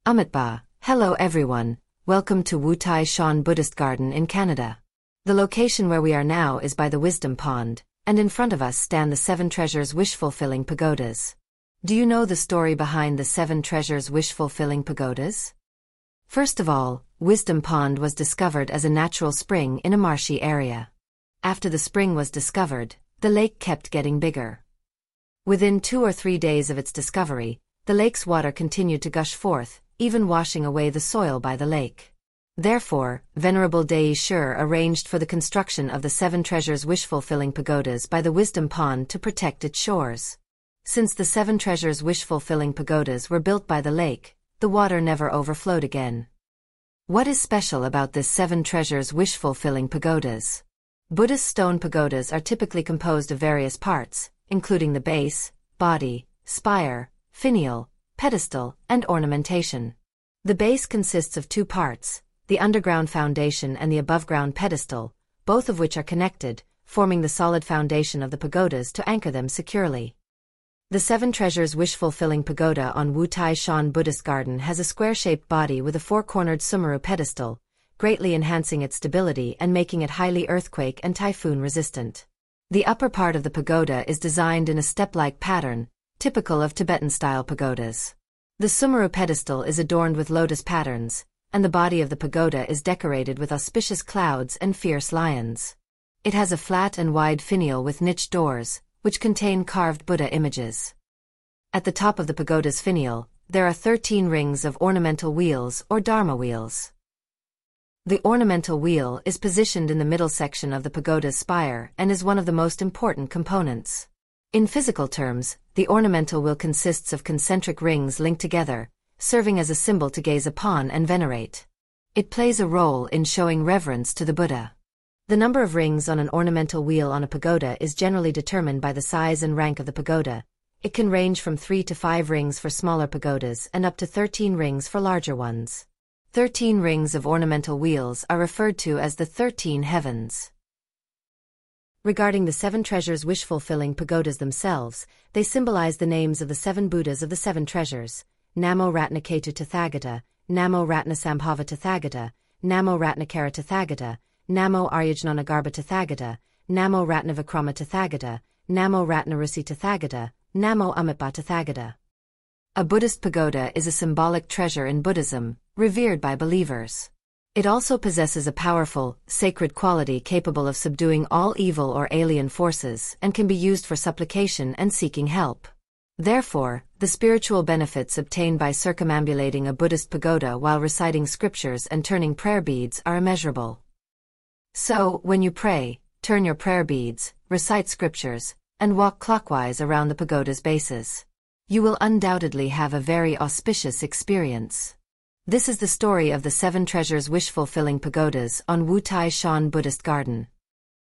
Amitba, hello everyone, welcome to Wu Tai Shan Buddhist Garden in Canada. The location where we are now is by the Wisdom Pond, and in front of us stand the Seven Treasures wish-fulfilling pagodas. Do you know the story behind the Seven Treasures wish-fulfilling pagodas? First of all, Wisdom Pond was discovered as a natural spring in a marshy area. After the spring was discovered, the lake kept getting bigger. Within 2 or 3 days of its discovery, the lake's water continued to gush forth, even washing away the soil by the lake. Therefore, Venerable Dei Shur arranged for the construction of the Seven Treasures wish-fulfilling pagodas by the Wisdom Pond to protect its shores. Since the Seven Treasures wish-fulfilling pagodas were built by the lake, the water never overflowed again. What is special about this Seven Treasures wish-fulfilling pagodas? Buddhist stone pagodas are typically composed of various parts, including the base, body, spire, finial, pedestal, and ornamentation. The base consists of 2 parts, the underground foundation and the above-ground pedestal, both of which are connected, forming the solid foundation of the pagodas to anchor them securely. The Seven Treasures wish-fulfilling pagoda on Wu Tai Shan Buddhist Garden has a square-shaped body with a 4-cornered Sumeru pedestal, greatly enhancing its stability and making it highly earthquake and typhoon resistant. The upper part of the pagoda is designed in a step-like pattern, typical of Tibetan-style pagodas. The Sumeru pedestal is adorned with lotus patterns, and the body of the pagoda is decorated with auspicious clouds and fierce lions. It has a flat and wide finial with niche doors, which contain carved Buddha images. At the top of the pagoda's finial, there are 13 rings of ornamental wheels or dharma wheels. The ornamental wheel is positioned in the middle section of the pagoda's spire and is one of the most important components. In physical terms, the ornamental wheel consists of concentric rings linked together, serving as a symbol to gaze upon and venerate. It plays a role in showing reverence to the Buddha. The number of rings on an ornamental wheel on a pagoda is generally determined by the size and rank of the pagoda. It can range from 3 to 5 rings for smaller pagodas and up to 13 rings for larger ones. 13 rings of ornamental wheels are referred to as the 13 heavens. Regarding the Seven Treasures wish-fulfilling pagodas themselves, they symbolize the names of the 7 Buddhas of the 7 treasures: Namo Ratnaketu Tathagata, Namo Ratnasambhava Tathagata, Namo Ratnakara Tathagata, Namo Aryajnanagarbha Tathagata, Namo Ratnavikrama Tathagata, Namo Ratnarisi Tathagata, Namo Amitba Tathagata. A Buddhist pagoda is a symbolic treasure in Buddhism, revered by believers. It also possesses a powerful, sacred quality capable of subduing all evil or alien forces and can be used for supplication and seeking help. Therefore, the spiritual benefits obtained by circumambulating a Buddhist pagoda while reciting scriptures and turning prayer beads are immeasurable. So, when you pray, turn your prayer beads, recite scriptures, and walk clockwise around the pagoda's bases. You will undoubtedly have a very auspicious experience. This is the story of the Seven Treasures wish-fulfilling pagodas on Wu Tai Shan Buddhist Garden.